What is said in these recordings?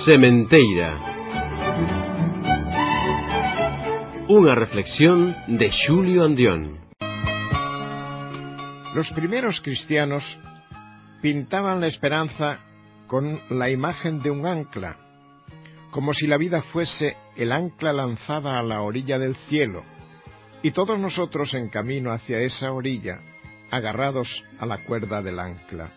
Sementeira. Unha reflexión de Xulio Andión. Los primeros cristianos pintaban la esperanza con la imagen de un ancla, como si la vida fuese el ancla lanzada a la orilla del cielo, y todos nosotros en camino hacia esa orilla, agarrados a la cuerda del ancla.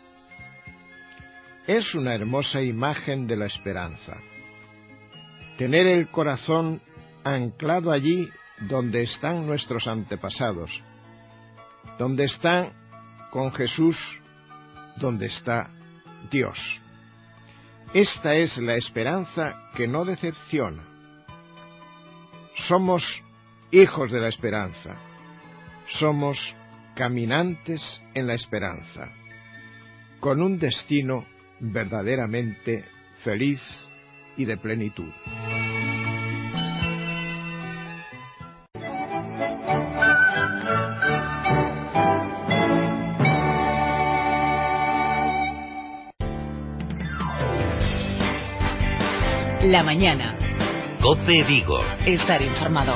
Es una hermosa imagen de la esperanza. Tener el corazón anclado allí donde están nuestros antepasados, donde están con Jesús, donde está Dios. Esta es la esperanza que no decepciona. Somos hijos de la esperanza. Somos caminantes en la esperanza, con un destino verdaderamente feliz y de plenitud. La mañana. COPE Vigo. Estar informado.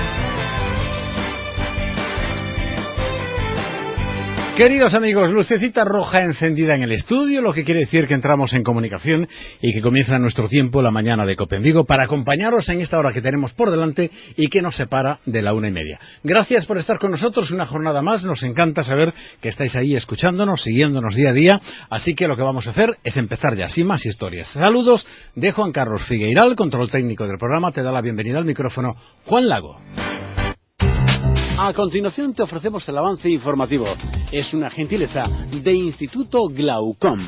Queridos amigos, lucecita roja encendida en el estudio, lo que quiere decir que entramos en comunicación y que comienza nuestro tiempo, la mañana de COPE en Vigo, para acompañaros en esta hora que tenemos por delante y que nos separa de la 1:30. Gracias por estar con nosotros una jornada más, nos encanta saber que estáis ahí escuchándonos, siguiéndonos día a día, así que lo que vamos a hacer es empezar ya, sin más historias. Saludos de Juan Carlos Figueiral, control técnico del programa, te da la bienvenida al micrófono Juan Lago. A continuación te ofrecemos el avance informativo. Es una gentileza de Instituto Glaucom.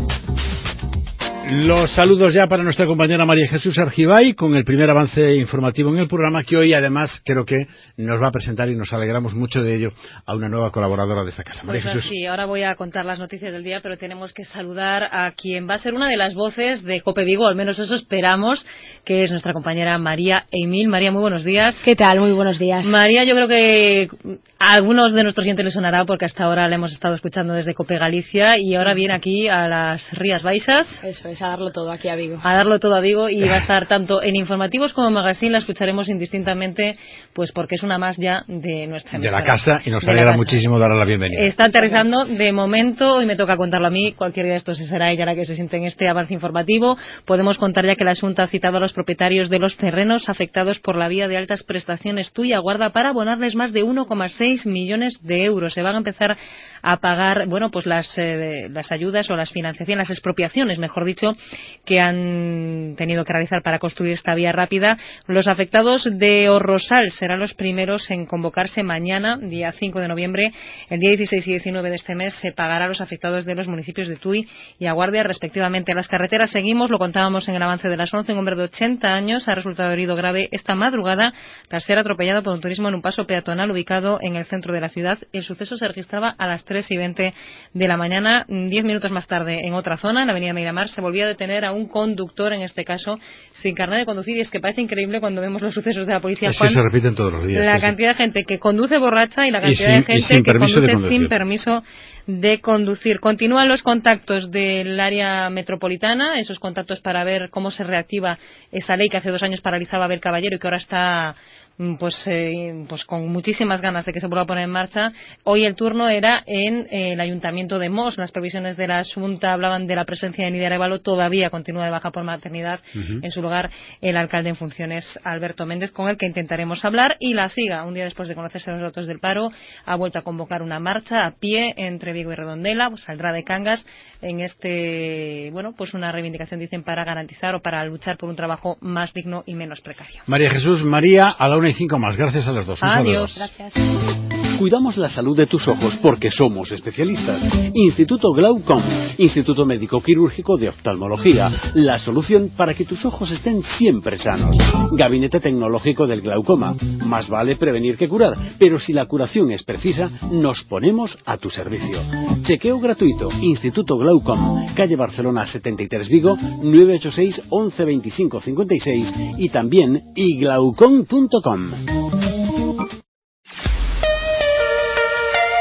Los saludos ya para nuestra compañera María Jesús Argibay con el primer avance informativo en el programa, que hoy además creo que nos va a presentar, y nos alegramos mucho de ello, a una nueva colaboradora de esta casa. María Jesús. Sí, ahora voy a contar las noticias del día, pero tenemos que saludar a quien va a ser una de las voces de COPE Vigo, al menos eso esperamos, que es nuestra compañera María Emil. María, muy buenos días. ¿Qué tal? Muy buenos días. María, yo creo que a algunos de nuestros oyentes les sonará porque hasta ahora la hemos estado escuchando desde COPE Galicia y ahora viene aquí a las Rías Baixas. Eso es, a darlo todo aquí a Vigo. A darlo todo a Vigo, y va a estar tanto en informativos como en magazine, la escucharemos indistintamente, pues porque es una más ya de nuestra emisora. De la casa, y nos alegra muchísimo darle la bienvenida. Está aterrizando de momento, hoy me toca contarlo a mí, cualquier día de estos será ella la que se siente en este avance informativo. Podemos contar ya que la Xunta ha citado a los propietarios de los terrenos afectados por la vía de altas prestaciones Tui Aguarda para abonarles más de 1,6 millones de euros. Se van a empezar a pagar, bueno, pues las ayudas o las financiaciones, las expropiaciones, mejor dicho, que han tenido que realizar para construir esta vía rápida. Los afectados de Orrosal serán los primeros en convocarse mañana, día 5 de noviembre. El día 16 y 19 de este mes se pagará a los afectados de los municipios de Tui y Aguardia, respectivamente. Las carreteras seguimos, lo contábamos en el avance de las 11. Un hombre de 80 años ha resultado herido grave esta madrugada tras ser atropellado por un turismo en un paso peatonal ubicado en el centro de la ciudad. El suceso se registraba a las 3:20 de la mañana. 10 minutos más tarde, en otra zona, en la avenida Miramar, se volvía a detener a un conductor, en este caso sin carnet de conducir, y es que parece increíble cuando vemos los sucesos de la policía, Juan, sí, se repiten todos los días. La cantidad de gente que conduce borracha y la cantidad de gente que conduce sin permiso de conducir. Continúan los contactos del área metropolitana, esos contactos para ver cómo se reactiva esa ley que hace 2 años paralizaba a Abel Caballero y que ahora está pues con muchísimas ganas de que se vuelva a poner en marcha. Hoy el turno era en el Ayuntamiento de Mos. Las previsiones de la Xunta hablaban de la presencia de Nidia Arévalo, todavía continúa de baja por maternidad. En su lugar, el alcalde en funciones, Alberto Méndez, con el que intentaremos hablar. Y la CIGA, un día después de conocerse los datos del paro, ha vuelto a convocar una marcha a pie entre Vigo y Redondela, pues saldrá de Cangas en pues una reivindicación, dicen, para garantizar o para luchar por un trabajo más digno y menos precario. María Jesús, María, a la 1:05 más. Gracias a los dos. Adiós. Gracias. Cuidamos la salud de tus ojos porque somos especialistas. Instituto Glaucom, Instituto Médico Quirúrgico de Oftalmología, la solución para que tus ojos estén siempre sanos. Gabinete tecnológico del glaucoma. Más vale prevenir que curar, pero si la curación es precisa, nos ponemos a tu servicio. Chequeo gratuito. Instituto Glaucom, calle Barcelona 73 Vigo, 986 11 25 56 y también iglaucom.com.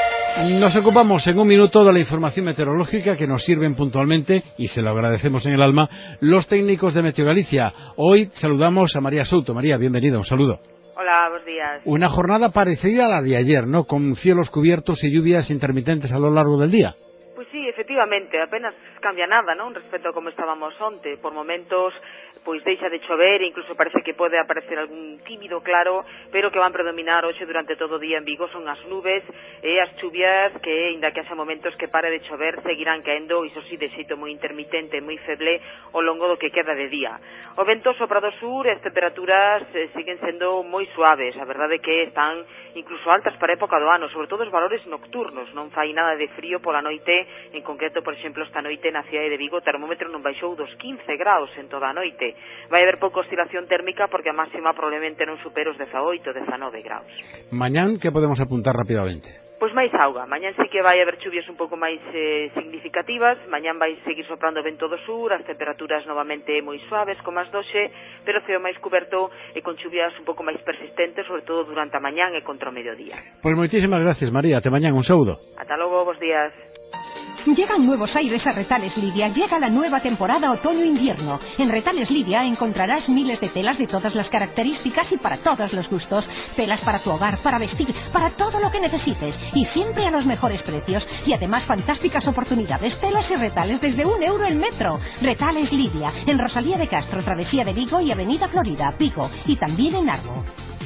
Nos ocupamos en un minuto de la información meteorológica que nos sirven puntualmente, y se lo agradecemos en el alma, los técnicos de Meteo Galicia. Hoy saludamos a María Souto. María, bienvenida, un saludo. Hola, buenos días. Una jornada parecida a la de ayer, ¿no? Con cielos cubiertos y lluvias intermitentes a lo largo del día. Pues sí, efectivamente, apenas cambia nada, ¿no?, respecto a como estábamos onte. Por momentos, pois deixa de chover, incluso parece que pode aparecer algún tímido claro, pero que van predominar hoxe durante todo o día en Vigo son as nubes e as chuvias que, inda que haxa momentos que pare de chover, seguirán caendo, iso sí, de xeito moi intermitente, moi feble, ao longo do que queda de día. O vento sopra do sur e as temperaturas siguen sendo moi suaves, a verdade é que están incluso altas para a época do ano, sobre todo os valores nocturnos, non fai nada de frío pola noite, en concreto, por exemplo, esta noite na cidade de Vigo o termómetro non baixou dos 15 graus en toda a noite. Vai haber pouca oscilación térmica porque a máxima probablemente non supere os 18, 19 graus. Mañán, que podemos apuntar rápidamente? Pois máis auga. Mañán sí que vai haber chuvias un pouco máis significativas. Mañán vai seguir soprando vento do sur, as temperaturas novamente moi suaves, como as doxe, pero ceo máis coberto e con chuvias un pouco máis persistentes, sobre todo durante a mañán e contra o mediodía. Pois moitísimas gracias, María. Até mañán, un saúdo. Ata logo, bos días. Llegan nuevos aires a Retales Lidia. Llega la nueva temporada otoño-invierno. En Retales Lidia encontrarás miles de telas de todas las características y para todos los gustos. Telas para tu hogar, para vestir, para todo lo que necesites. Y siempre a los mejores precios. Y además fantásticas oportunidades. Telas y retales desde €1 el metro. Retales Lidia. En Rosalía de Castro, Travesía de Vigo y Avenida Florida, Vigo. Y también en Arbo.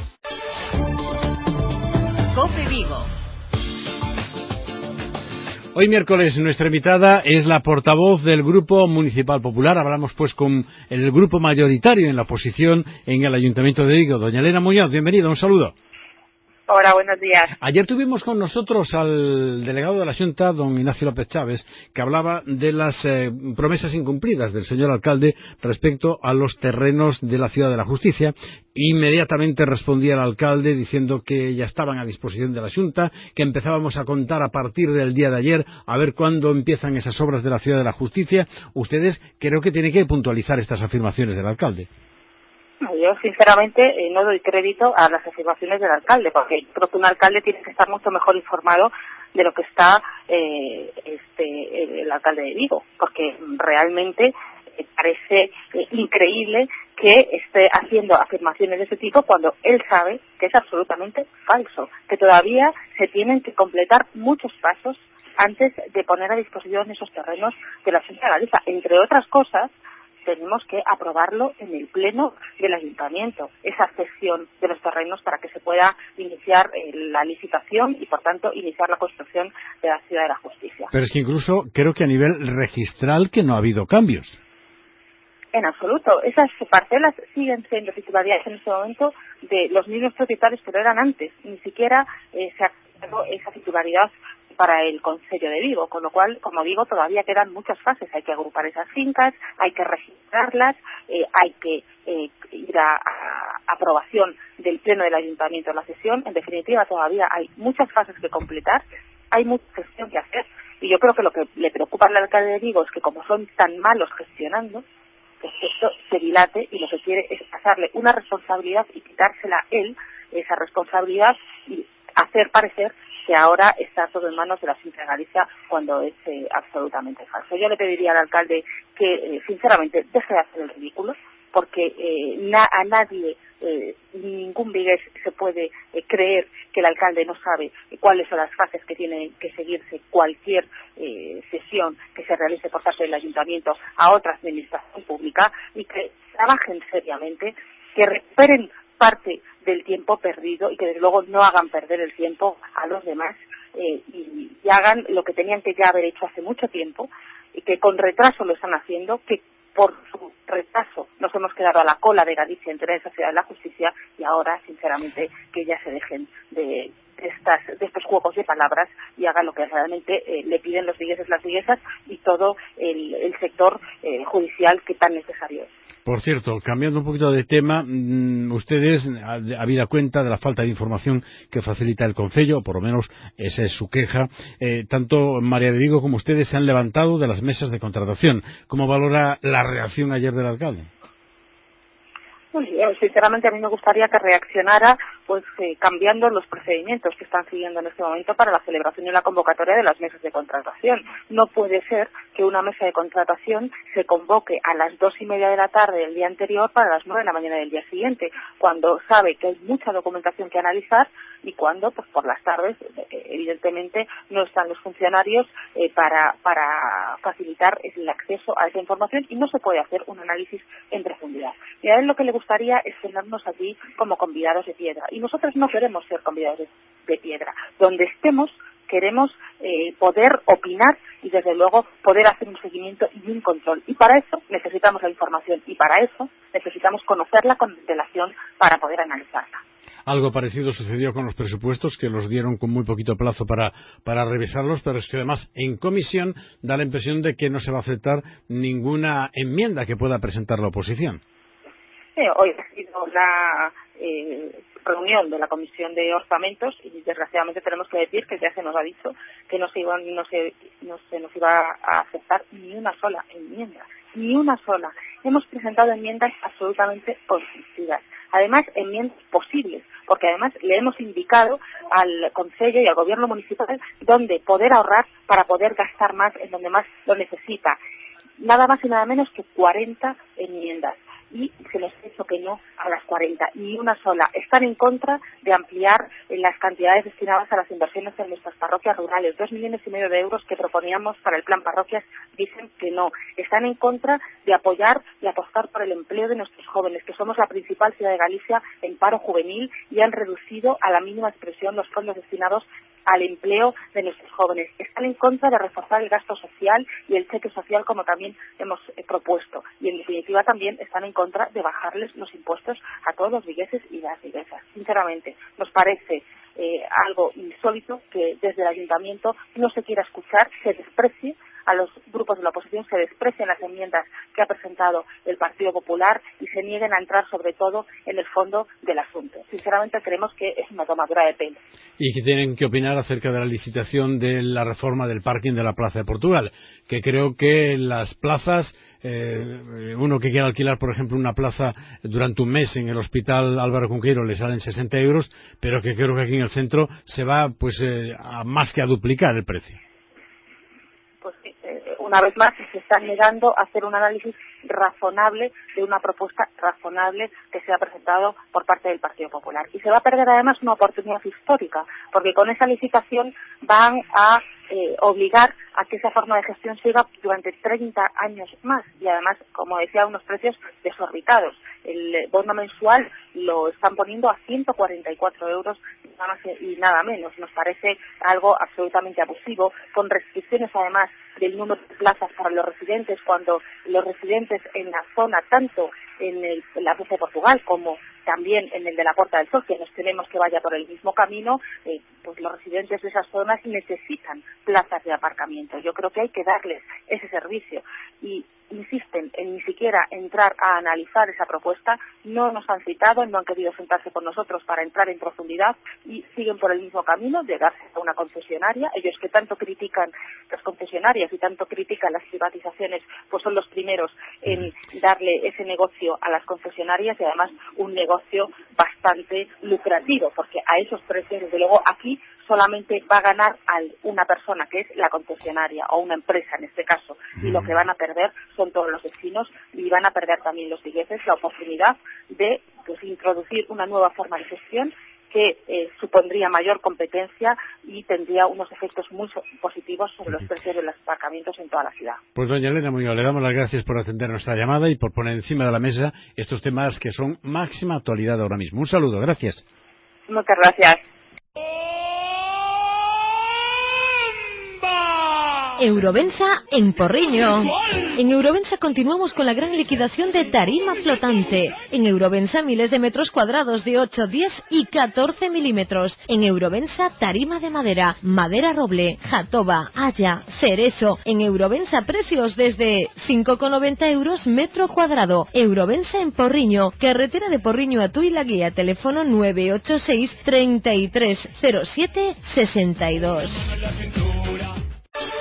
COPE Vigo. Hoy miércoles nuestra invitada es la portavoz del Grupo Municipal Popular. Hablamos pues con el grupo mayoritario en la oposición en el Ayuntamiento de Vigo. Doña Elena Muñoz, bienvenida, un saludo. Hola, buenos días. Ayer tuvimos con nosotros al delegado de la Xunta, don Ignacio López Chávez, que hablaba de las promesas incumplidas del señor alcalde respecto a los terrenos de la Ciudad de la Justicia. Inmediatamente respondía el alcalde diciendo que ya estaban a disposición de la Xunta, que empezábamos a contar a partir del día de ayer a ver cuándo empiezan esas obras de la Ciudad de la Justicia. Ustedes creo que tienen que puntualizar estas afirmaciones del alcalde. Yo, sinceramente, no doy crédito a las afirmaciones del alcalde, porque creo que un alcalde tiene que estar mucho mejor informado de lo que está el alcalde de Vigo, porque realmente parece increíble que esté haciendo afirmaciones de ese tipo cuando él sabe que es absolutamente falso, que todavía se tienen que completar muchos pasos antes de poner a disposición esos terrenos de la Xunta de Galicia. Entre otras cosas, tenemos que aprobarlo en el pleno del ayuntamiento, esa cesión de los terrenos para que se pueda iniciar la licitación y, por tanto, iniciar la construcción de la Ciudad de la Justicia. Pero es que incluso creo que a nivel registral que no ha habido cambios. En absoluto. Esas parcelas siguen siendo titularidades en este momento de los mismos propietarios que lo eran antes. Ni siquiera se ha creado esa titularidad para el Concello de Vigo, con lo cual, como digo, todavía quedan muchas fases. Hay que agrupar esas fincas, hay que registrarlas, hay que ir a aprobación del Pleno del Ayuntamiento de la sesión. En definitiva, todavía hay muchas fases que completar, hay mucha gestión que hacer, y yo creo que lo que le preocupa al alcalde de Vigo es que, como son tan malos gestionando, pues esto se dilate, y lo que quiere es pasarle una responsabilidad y quitársela él, esa responsabilidad, y hacer parecer que ahora está todo en manos de la Xunta de Galicia, cuando es absolutamente falso. Yo le pediría al alcalde que, sinceramente, deje de hacer el ridículo, porque a nadie, ningún vigués se puede creer que el alcalde no sabe cuáles son las fases que tiene que seguirse cualquier sesión que se realice por parte del ayuntamiento a otra administración pública, y que trabajen seriamente, que recuperen parte del tiempo perdido y que desde luego no hagan perder el tiempo a los demás, y hagan lo que tenían que ya haber hecho hace mucho tiempo, y que con retraso lo están haciendo, que por su retraso nos hemos quedado a la cola de Galicia en tener esa Ciudad de la Justicia, y ahora, sinceramente, que ya se dejen de estos juegos de palabras y hagan lo que realmente le piden los vigueses, las viguesas y todo el sector judicial que tan necesario es. Por cierto, cambiando un poquito de tema, ustedes, habida cuenta de la falta de información que facilita el Concello, por lo menos esa es su queja, tanto María de Vigo como ustedes se han levantado de las mesas de contratación. ¿Cómo valora la reacción ayer del alcalde? Sinceramente a mí me gustaría que reaccionara cambiando los procedimientos que están siguiendo en este momento para la celebración y la convocatoria de las mesas de contratación. No puede ser que una mesa de contratación se convoque a las 2:30 de la tarde del día anterior para las 9 de la mañana del día siguiente, cuando sabe que hay mucha documentación que analizar y cuando pues por las tardes evidentemente no están los funcionarios para facilitar el acceso a esa información y no se puede hacer un análisis en profundidad. Y a él lo que le gustaría es tenernos aquí como convidados de piedra. Y nosotros no queremos ser convidados de piedra. Donde estemos, queremos poder opinar y, desde luego, poder hacer un seguimiento y un control. Y para eso necesitamos la información y para eso necesitamos conocerla con antelación para poder analizarla. Algo parecido sucedió con los presupuestos, que los dieron con muy poquito plazo para revisarlos, pero es que además en comisión da la impresión de que no se va a aceptar ninguna enmienda que pueda presentar la oposición. Hoy ha sido la reunión de la Comisión de Orzamentos y desgraciadamente tenemos que decir que ya se nos ha dicho que no se nos iba a aceptar ni una sola enmienda, ni una sola. Hemos presentado enmiendas absolutamente constructivas, además enmiendas posibles, porque además le hemos indicado al Concello y al Gobierno municipal dónde poder ahorrar para poder gastar más en donde más lo necesita. Nada más y nada menos que 40 enmiendas. Y se nos ha dicho que no a las 40, ni una sola. Están en contra de ampliar las cantidades destinadas a las inversiones en nuestras parroquias rurales. 2,5 millones de euros que proponíamos para el plan parroquias, dicen que no. Están en contra de apoyar y apostar por el empleo de nuestros jóvenes, que somos la principal ciudad de Galicia en paro juvenil, y han reducido a la mínima expresión los fondos destinados al empleo de nuestros jóvenes. Están en contra de reforzar el gasto social y el cheque social, como también hemos propuesto. Y en definitiva también están en contra de bajarles los impuestos a todos los vigueses y las viguesas. Sinceramente, nos parece algo insólito que desde el Ayuntamiento no se quiera escuchar, se desprecie a los grupos de la oposición, se desprecien las enmiendas que ha presentado el Partido Popular y se nieguen a entrar sobre todo en el fondo del asunto. Sinceramente creemos que es una tomadura de pelo. Y que tienen que opinar acerca de la licitación de la reforma del parking de la Plaza de Portugal, que creo que las plazas, uno que quiera alquilar, por ejemplo, una plaza durante un mes en el Hospital Álvaro Cunqueiro le salen 60 euros, pero que creo que aquí en el centro se va a más que a duplicar el precio. Pues una vez más se está negando a hacer un análisis razonable de una propuesta razonable que se ha presentado por parte del Partido Popular. Y se va a perder además una oportunidad histórica, porque con esa licitación van a obligar a que esa forma de gestión siga durante 30 años más y además, como decía, unos precios desorbitados. El bono mensual lo están poniendo a 144 euros nada más y nada menos. Nos parece algo absolutamente abusivo, con restricciones además del número de plazas para los residentes, cuando los residentes en la zona, tanto en la Plaza de Portugal como también en el de la Puerta del Sol, que nos tenemos que vaya por el mismo camino, pues los residentes de esas zonas necesitan plazas de aparcamiento. Yo creo que hay que darles ese servicio y insisten en ni siquiera entrar a analizar esa propuesta, no nos han citado, no han querido sentarse con nosotros para entrar en profundidad y siguen por el mismo camino de darse a una concesionaria. Ellos que tanto critican las concesionarias y tanto critican las privatizaciones, pues son los primeros en darle ese negocio a las concesionarias y además un negocio bastante lucrativo, porque a esos precios, desde luego, aquí solamente va a ganar una persona, que es la concesionaria o una empresa en este caso, y lo que van a perder son todos los vecinos y van a perder también los vigueses la oportunidad de introducir una nueva forma de gestión que supondría mayor competencia y tendría unos efectos muy positivos sobre los precios de los aparcamientos en toda la ciudad. Pues doña Elena Muñoz, le damos las gracias por atender nuestra llamada y por poner encima de la mesa estos temas que son máxima actualidad ahora mismo. Un saludo, gracias. Muchas gracias. Eurovensa en Porriño. En Eurovensa continuamos con la gran liquidación de tarima flotante. En Eurovensa miles de metros cuadrados de 8, 10 y 14 milímetros. En Eurovensa tarima de madera, madera roble, jatoba, haya, cerezo. En Eurovensa precios desde 5,90 euros metro cuadrado. Eurovensa en Porriño, carretera de Porriño a Tui la Guía, teléfono 986 3307 62.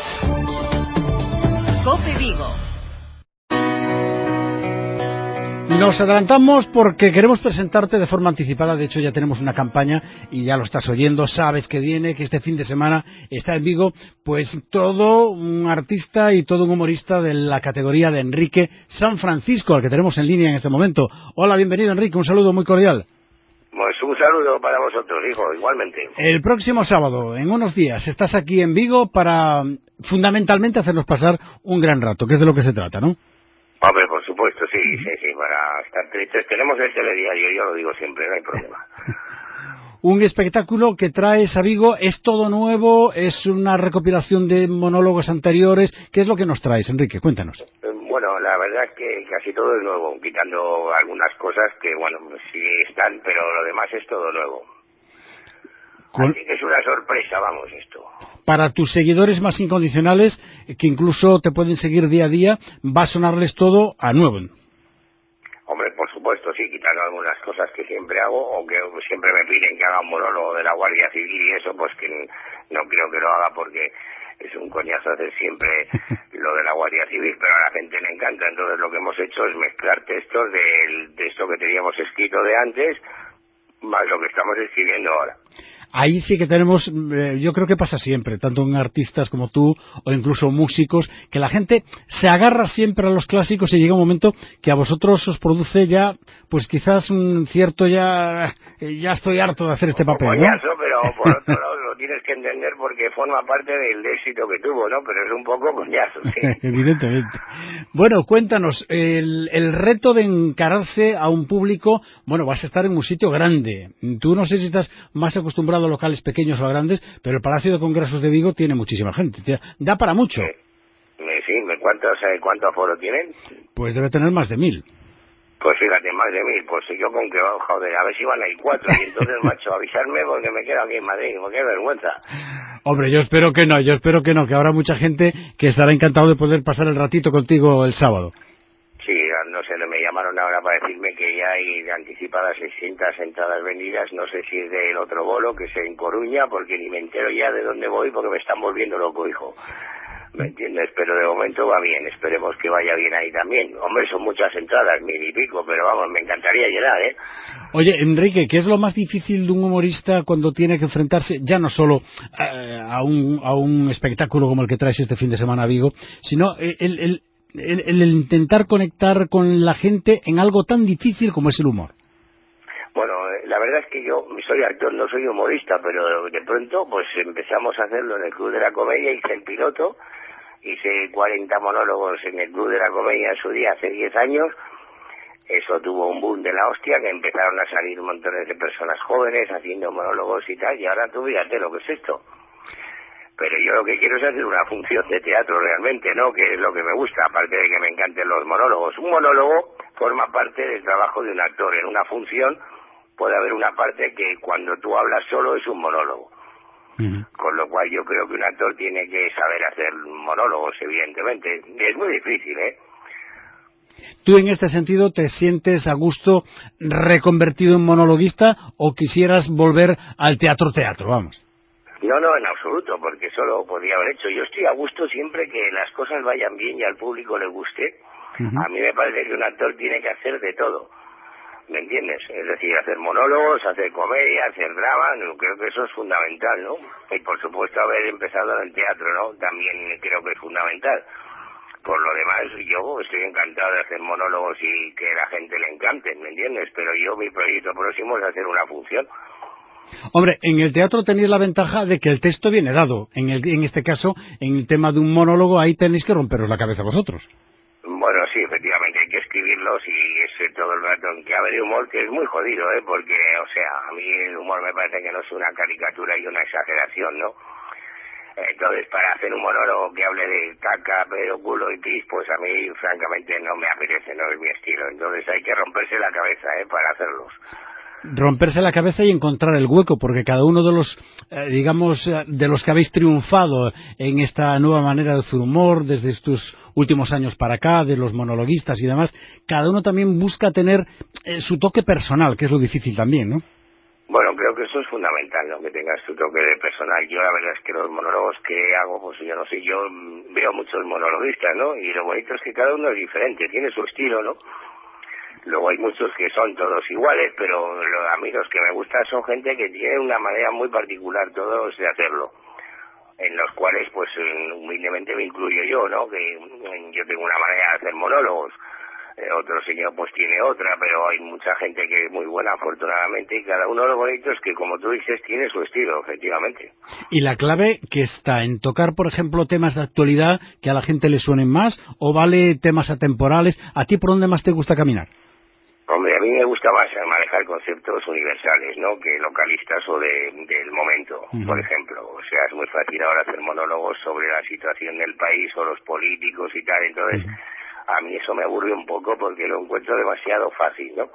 COPE Vigo. Nos adelantamos porque queremos presentarte de forma anticipada. De hecho, ya tenemos una campaña y ya lo estás oyendo. Sabes que viene, que este fin de semana está en Vigo, pues todo un artista y todo un humorista de la categoría de Enrique San Francisco, al que tenemos en línea en este momento. Hola, bienvenido, Enrique. Un saludo muy cordial. Pues un saludo para vosotros, hijo, igualmente. El próximo sábado, en unos días, estás aquí en Vigo para fundamentalmente hacernos pasar un gran rato, que es de lo que se trata, ¿no? Hombre, por supuesto, sí, para estar tristes. Tenemos el telediario, yo lo digo siempre, no hay problema. Un espectáculo que traes a Vigo, ¿es todo nuevo? ¿Es una recopilación de monólogos anteriores? ¿Qué es lo que nos traes, Enrique? Cuéntanos. Bueno, la verdad es que casi todo es nuevo, quitando algunas cosas que, bueno, sí están, pero lo demás es todo nuevo. Así que es una sorpresa, vamos, esto. Para tus seguidores más incondicionales, que incluso te pueden seguir día a día, va a sonarles todo a nuevo. Hombre, por supuesto, sí, quitando algunas cosas que siempre hago, o que siempre me piden que haga un monólogo de la Guardia Civil y eso, pues que no creo que lo haga porque es un coñazo hacer siempre lo de la Guardia Civil, pero a la gente le encanta. Entonces lo que hemos hecho es mezclar textos de esto que teníamos escrito de antes, más lo que estamos escribiendo ahora. Ahí sí que tenemos, yo creo que pasa siempre, tanto en artistas como tú, o incluso músicos, que la gente se agarra siempre a los clásicos y llega un momento que a vosotros os produce ya, pues quizás un cierto ya estoy harto de hacer este papel, ¿no? Coñazo, pero por otro lado lo tienes que entender porque forma parte del éxito que tuvo, ¿no? Pero es un poco coñazo, sí. Evidentemente. Bueno, cuéntanos, el reto de encararse a un público, bueno, vas a estar en un sitio grande. Tú no sé si estás más acostumbrado a locales pequeños o a grandes, pero el Palacio de Congresos de Vigo tiene muchísima gente. Da para mucho. Sí, ¿cuánto aforo tienen? Pues debe tener más de 1000. Pues fíjate, más de 1000, pues yo con que, joder, a ver si van a ir 4, y entonces, macho, avisarme porque me quedo aquí en Madrid, qué vergüenza. Hombre, yo espero que no, que habrá mucha gente que estará encantado de poder pasar el ratito contigo el sábado. Sí, no sé, me llamaron ahora para decirme que ya hay anticipadas 600 entradas vendidas, no sé si es del otro bolo, que es en Coruña, porque ni me entero ya de dónde voy porque me están volviendo loco, hijo. ¿Me entiendes? Pero de momento va bien, esperemos que vaya bien ahí también. Hombre, son muchas entradas, 1000 y pico, pero vamos, me encantaría llenar, ¿eh? Oye, Enrique, ¿qué es lo más difícil de un humorista cuando tiene que enfrentarse ya no solo a un espectáculo como el que traes este fin de semana a Vigo, sino el intentar conectar con la gente en algo tan difícil como es el humor? Bueno, la verdad es que yo soy actor, no soy humorista, pero de pronto pues empezamos a hacerlo en el Club de la Comedia, hice el piloto, hice 40 monólogos en el Club de la Comedia en su día, hace 10 años. Eso tuvo un boom de la hostia, que empezaron a salir montones de personas jóvenes haciendo monólogos y tal, y ahora tú fíjate lo que es esto. Pero yo lo que quiero es hacer una función de teatro realmente, ¿no? Que es lo que me gusta, aparte de que me encanten los monólogos. Un monólogo forma parte del trabajo de un actor. En una función puede haber una parte que cuando tú hablas solo es un monólogo. Con lo cual yo creo que un actor tiene que saber hacer monólogos, evidentemente. Es muy difícil, ¿eh? ¿Tú en este sentido te sientes a gusto reconvertido en monologuista o quisieras volver al teatro, vamos? No, en absoluto, porque eso lo podría haber hecho. Yo estoy a gusto siempre que las cosas vayan bien y al público le guste. A mí me parece que un actor tiene que hacer de todo. ¿Me entiendes? Es decir, hacer monólogos, hacer comedia, hacer drama, creo que eso es fundamental, ¿no? Y por supuesto haber empezado en el teatro, ¿no? También creo que es fundamental. Por lo demás, yo estoy encantado de hacer monólogos y que la gente le encante, ¿me entiendes? Pero mi proyecto próximo es hacer una función. Hombre, en el teatro tenéis la ventaja de que el texto viene dado. En este caso, en el tema de un monólogo, ahí tenéis que romperos la cabeza vosotros. Bueno, sí, efectivamente, hay que escribirlos y es todo el rato en que haber humor, que es muy jodido, ¿eh? Porque, o sea, a mí el humor me parece que no es una caricatura y una exageración, ¿no? Entonces, para hacer un monólogo que hable de caca, pedo, culo y pis, pues a mí, francamente, no me apetece, no es mi estilo. Entonces hay que romperse la cabeza, para hacerlos. Romperse la cabeza y encontrar el hueco, porque cada uno de los, de los que habéis triunfado en esta nueva manera de hacer humor, desde estos últimos años para acá, de los monologuistas y demás, cada uno también busca tener su toque personal, que es lo difícil también, ¿no? Bueno, creo que eso es fundamental, ¿no? Que tengas tu toque de personal. Yo la verdad es que los monólogos que hago, pues yo no sé, yo veo muchos monologuistas, ¿no? Y lo bonito es que cada uno es diferente, tiene su estilo, ¿no? Luego hay muchos que son todos iguales, pero a mí los que me gustan son gente que tiene una manera muy particular todos de hacerlo, en los cuales pues humildemente me incluyo yo, ¿no? Que yo tengo una manera de hacer monólogos, otro señor pues tiene otra, pero hay mucha gente que es muy buena, afortunadamente, y cada uno lo bonito es que, como tú dices, tiene su estilo, efectivamente. ¿Y la clave que está en tocar, por ejemplo, temas de actualidad que a la gente le suenen más, o vale temas atemporales? ¿A ti por dónde más te gusta caminar? Hombre, a mí me gusta más manejar conceptos universales, ¿no?, que localistas o del momento, por ejemplo. O sea, es muy fácil ahora hacer monólogos sobre la situación del país o los políticos y tal, entonces a mí eso me aburre un poco porque lo encuentro demasiado fácil, ¿no?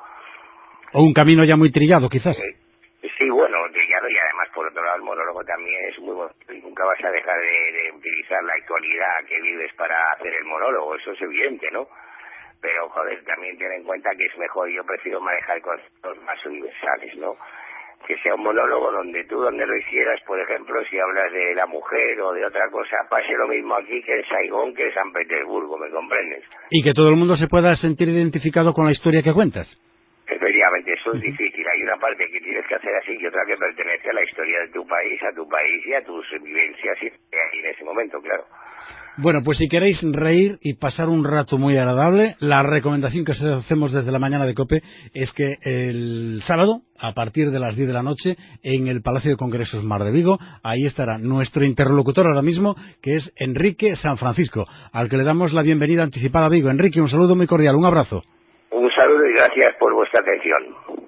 O un camino ya muy trillado, quizás. Sí, bueno, trillado, y además, por otro lado, el monólogo también es muy bueno, y nunca vas a dejar de utilizar la actualidad que vives para hacer el monólogo, eso es evidente, ¿no? Pero, joder, también ten en cuenta que es mejor, yo prefiero manejar conceptos más universales, ¿no? Que sea un monólogo donde tú, donde lo hicieras, por ejemplo, si hablas de la mujer o de otra cosa, pase lo mismo aquí que en Saigón, que en San Petersburgo, ¿me comprendes? Y que todo el mundo se pueda sentir identificado con la historia que cuentas. Efectivamente, eso es difícil. Hay una parte que tienes que hacer así y otra que pertenece a la historia de tu país y a tus vivencias en ese momento, claro. Bueno, pues si queréis reír y pasar un rato muy agradable, la recomendación que os hacemos desde la mañana de COPE es que el sábado, a partir de las 10 de la noche, en el Palacio de Congresos Mar de Vigo, ahí estará nuestro interlocutor ahora mismo, que es Enrique San Francisco, al que le damos la bienvenida anticipada a Vigo. Enrique, un saludo muy cordial, un abrazo. Un saludo y gracias por vuestra atención.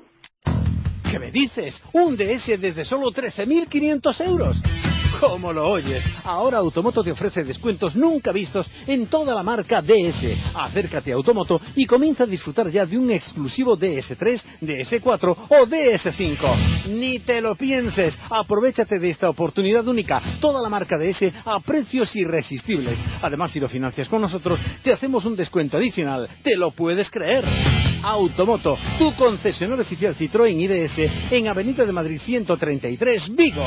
¿Qué me dices? Un DS desde solo 13.500 euros. ¿Cómo lo oyes? Ahora Automoto te ofrece descuentos nunca vistos en toda la marca DS. Acércate a Automoto y comienza a disfrutar ya de un exclusivo DS3, DS4 o DS5. Ni te lo pienses. Aprovéchate de esta oportunidad única. Toda la marca DS a precios irresistibles. Además, si lo financias con nosotros, te hacemos un descuento adicional. ¿Te lo puedes creer? Automoto, tu concesionario oficial Citroën IDS en Avenida de Madrid 133, Vigo.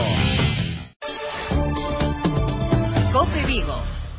COPE Vigo.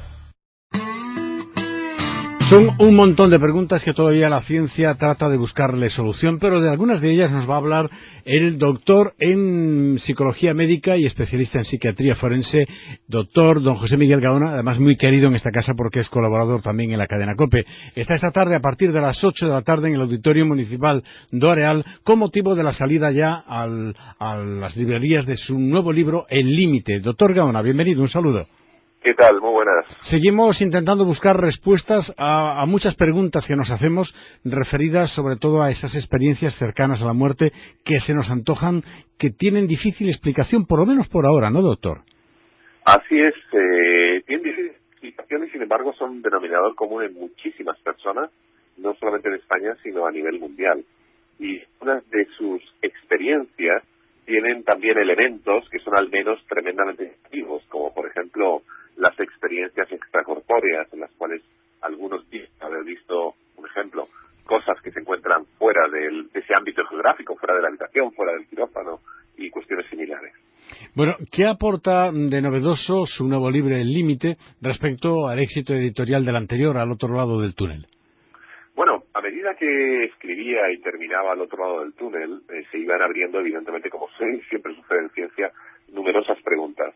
Son un montón de preguntas que todavía la ciencia trata de buscarle solución, pero de algunas de ellas nos va a hablar el doctor en psicología médica y especialista en psiquiatría forense, doctor don José Miguel Gaona, además muy querido en esta casa porque es colaborador también en la cadena COPE. Está esta tarde a partir de las 8 de la tarde en el Auditorio Municipal do Areal con motivo de la salida ya a las librerías de su nuevo libro El Límite. Doctor Gaona, bienvenido, un saludo. ¿Qué tal? Muy buenas. Seguimos intentando buscar respuestas a muchas preguntas que nos hacemos referidas sobre todo a esas experiencias cercanas a la muerte que se nos antojan, que tienen difícil explicación, por lo menos por ahora, ¿no, doctor? Así es, tienen difícil explicación y sin embargo son denominador común en muchísimas personas, no solamente en España, sino a nivel mundial. Y unas de sus experiencias tienen también elementos que son al menos tremendamente llamativos, como por ejemplo las experiencias extracorpóreas, en las cuales algunos dicen haber visto, por ejemplo, cosas que se encuentran fuera de ese ámbito geográfico, fuera de la habitación, fuera del quirófano y cuestiones similares. Bueno, ¿qué aporta de novedoso su nuevo libro El Límite respecto al éxito editorial del anterior, Al otro lado del túnel? Bueno, a medida que escribía y terminaba Al otro lado del túnel, se iban abriendo, evidentemente, como siempre sucede en ciencia, numerosas preguntas.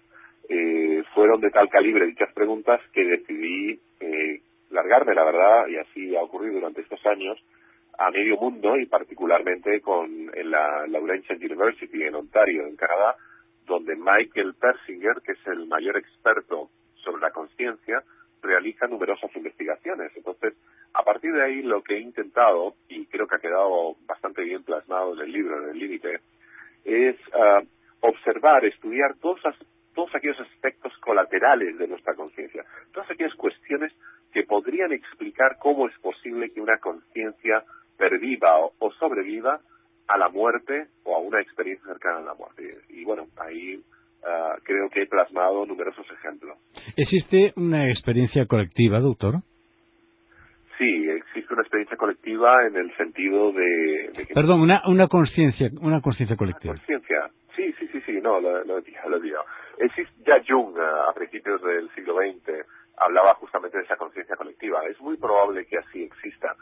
Fueron de tal calibre dichas preguntas que decidí largarme, la verdad, y así ha ocurrido durante estos años, a medio mundo y particularmente en la Laurentian University en Ontario, en Canadá, donde Michael Persinger, que es el mayor experto sobre la conciencia, realiza numerosas investigaciones. Entonces, a partir de ahí lo que he intentado, y creo que ha quedado bastante bien plasmado en el libro, en El Límite, es observar, estudiar todos aquellos aspectos colaterales de nuestra conciencia, todas aquellas cuestiones que podrían explicar cómo es posible que una conciencia perviva o sobreviva a la muerte o a una experiencia cercana a la muerte. Y bueno, ahí creo que he plasmado numerosos ejemplos. ¿Existe una experiencia colectiva, doctor? Sí, existe una experiencia colectiva en el sentido de que... Perdón, una conciencia colectiva. Conciencia, sí, no, lo digo. Ya Jung, a principios del siglo XX, hablaba justamente de esa conciencia colectiva. Es muy probable que así exista.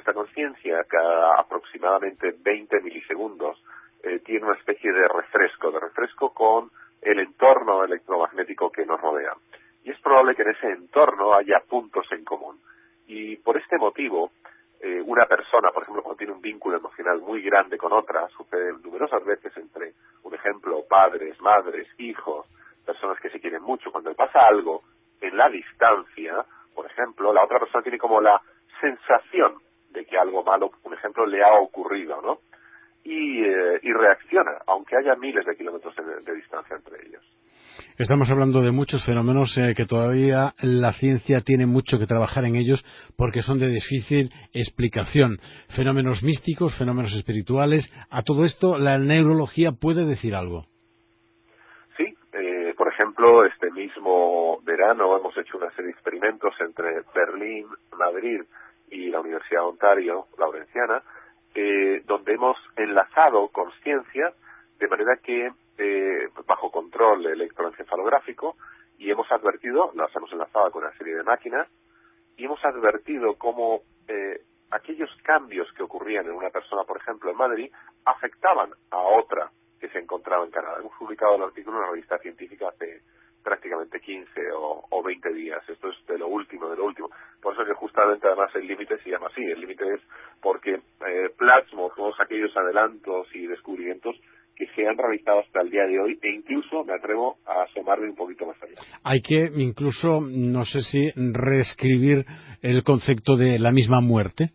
nuestra conciencia, cada aproximadamente 20 milisegundos, tiene una especie de refresco con el entorno electromagnético que nos rodea. Y es probable que en ese entorno haya puntos en común. Y por este motivo, una persona, por ejemplo, cuando tiene un vínculo emocional muy grande con otra, sucede numerosas veces entre, un ejemplo, padres, madres, hijos, personas que se quieren mucho. Cuando le pasa algo en la distancia, por ejemplo, la otra persona tiene como la sensación de que algo malo, por ejemplo, le ha ocurrido, ¿no? Y reacciona, aunque haya miles de kilómetros de distancia entre ellos. Estamos hablando de muchos fenómenos que todavía la ciencia tiene mucho que trabajar en ellos porque son de difícil explicación. Fenómenos místicos, fenómenos espirituales. A todo esto, ¿la neurología puede decir algo? Sí, por ejemplo, este mismo verano hemos hecho una serie de experimentos entre Berlín, Madrid y la Universidad de Ontario, Laurenciana, donde hemos enlazado conciencia de manera que bajo control electroencefalográfico, y hemos advertido, las hemos enlazado con una serie de máquinas, y hemos advertido cómo aquellos cambios que ocurrían en una persona, por ejemplo, en Madrid, afectaban a otra que se encontraba en Canadá. Hemos publicado el artículo en una revista científica hace prácticamente 15 o 20 días. Esto es de lo último, de lo último. Por eso que justamente además el límite se llama así. El límite es porque plasmo todos aquellos adelantos y descubrimientos que se han realizado hasta el día de hoy, e incluso me atrevo a asomarme un poquito más allá. Hay que incluso, no sé si, reescribir el concepto de la misma muerte.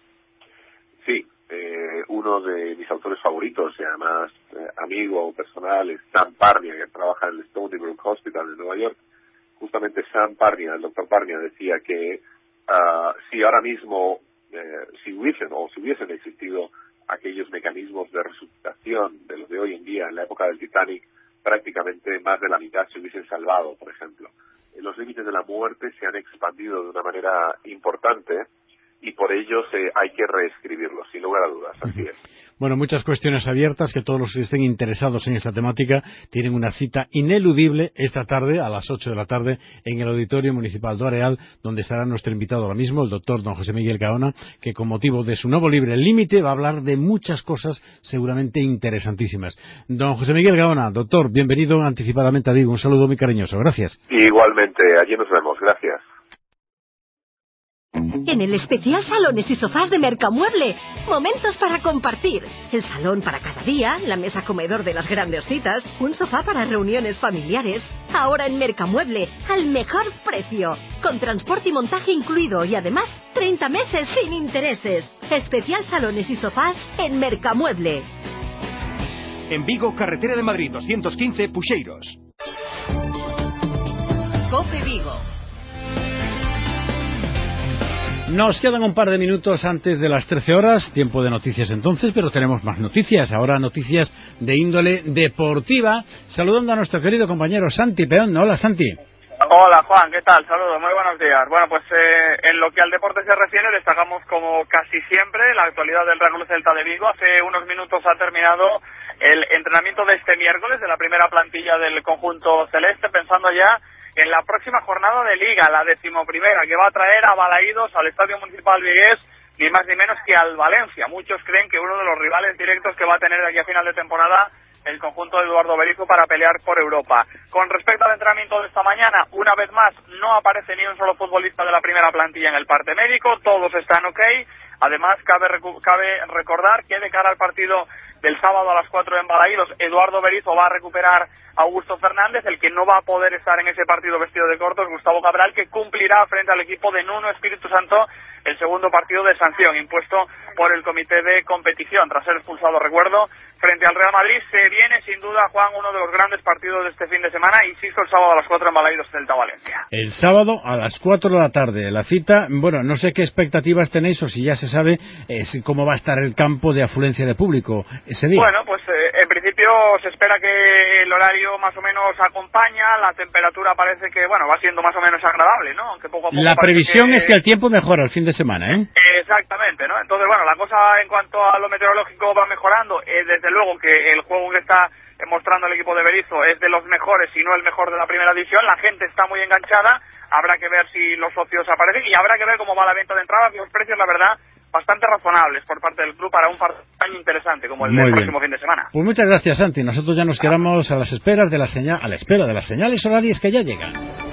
Sí, uno de mis autores favoritos, y además amigo personal, es Sam Parnia, que trabaja en el Stony Brook Hospital de Nueva York. Justamente Sam Parnia, el doctor Parnia, decía que si ahora mismo, si hubiesen existido aquellos mecanismos de resucitación de los de hoy en día, en la época del Titanic, prácticamente más de la mitad se hubiesen salvado, por ejemplo. Los límites de la muerte se han expandido de una manera importante y por ello hay que reescribirlos, sin lugar a dudas, así es. Bueno, muchas cuestiones abiertas, que todos los que estén interesados en esta temática tienen una cita ineludible esta tarde a las 8 de la tarde en el Auditorio Municipal de Areal, donde estará nuestro invitado ahora mismo, el doctor don José Miguel Gaona, que con motivo de su nuevo libro El Límite va a hablar de muchas cosas seguramente interesantísimas. Don José Miguel Gaona, doctor, bienvenido anticipadamente a Vigo, un saludo muy cariñoso, gracias. Igualmente, allí nos vemos, gracias. En el especial Salones y Sofás de Mercamueble, momentos para compartir. El salón para cada día, la mesa comedor de las grandes citas, un sofá para reuniones familiares. Ahora en Mercamueble, al mejor precio, con transporte y montaje incluido y además 30 meses sin intereses. Especial Salones y Sofás en Mercamueble. En Vigo, carretera de Madrid 215, Puxeiros. COPE Vigo. Nos quedan un par de minutos antes de las 13 horas, tiempo de noticias entonces, pero tenemos más noticias, ahora noticias de índole deportiva, saludando a nuestro querido compañero Santi Peón. Hola, Santi. Hola, Juan, ¿qué tal? Saludos, muy buenos días. Bueno, pues en lo que al deporte se refiere, destacamos como casi siempre la actualidad del Real Club Celta de Vigo. Hace unos minutos ha terminado el entrenamiento de este miércoles de la primera plantilla del conjunto celeste, pensando ya en la próxima jornada de Liga, la 11ª, que va a traer a Balaídos al Estadio Municipal Vigués, ni más ni menos que al Valencia. Muchos creen que uno de los rivales directos que va a tener de aquí a final de temporada el conjunto de Eduardo Berizzo para pelear por Europa. Con respecto al entrenamiento de esta mañana, una vez más, no aparece ni un solo futbolista de la primera plantilla en el parte médico, todos están ok. Además, cabe recordar que de cara al partido del sábado a las 4 en Balaídos, Eduardo Berizzo va a recuperar a Augusto Fernández. El que no va a poder estar en ese partido vestido de corto es Gustavo Cabral, que cumplirá frente al equipo de Nuno Espíritu Santo el segundo partido de sanción impuesto por el comité de competición tras ser expulsado, recuerdo, frente al Real Madrid. Se viene sin duda, Juan, uno de los grandes partidos de este fin de semana, insisto, el sábado a las 4 en Balaídos, Celta Valencia. El sábado a las 4 de la tarde, la cita. Bueno, no sé qué expectativas tenéis o si ya se sabe cómo va a estar el campo de afluencia de público ese día. Bueno, pues en principio se espera que el horario más o menos acompaña, la temperatura parece que, bueno, va siendo más o menos agradable, ¿no? Aunque poco a poco la previsión es que el tiempo mejora el fin de semana, ¿eh? Exactamente, ¿no? Entonces, bueno, la cosa en cuanto a lo meteorológico va mejorando. Desde luego que el juego que está mostrando el equipo de Berizzo es de los mejores, si no el mejor de la primera división. La gente está muy enganchada, habrá que ver si los socios aparecen y habrá que ver cómo va la venta de entradas. Los precios, la verdad, bastante razonables por parte del club para un partido interesante como el del próximo fin de semana. Pues muchas gracias, Santi. Nosotros ya nos quedamos a las esperas de la señal, a la espera de las señales horarias que ya llegan.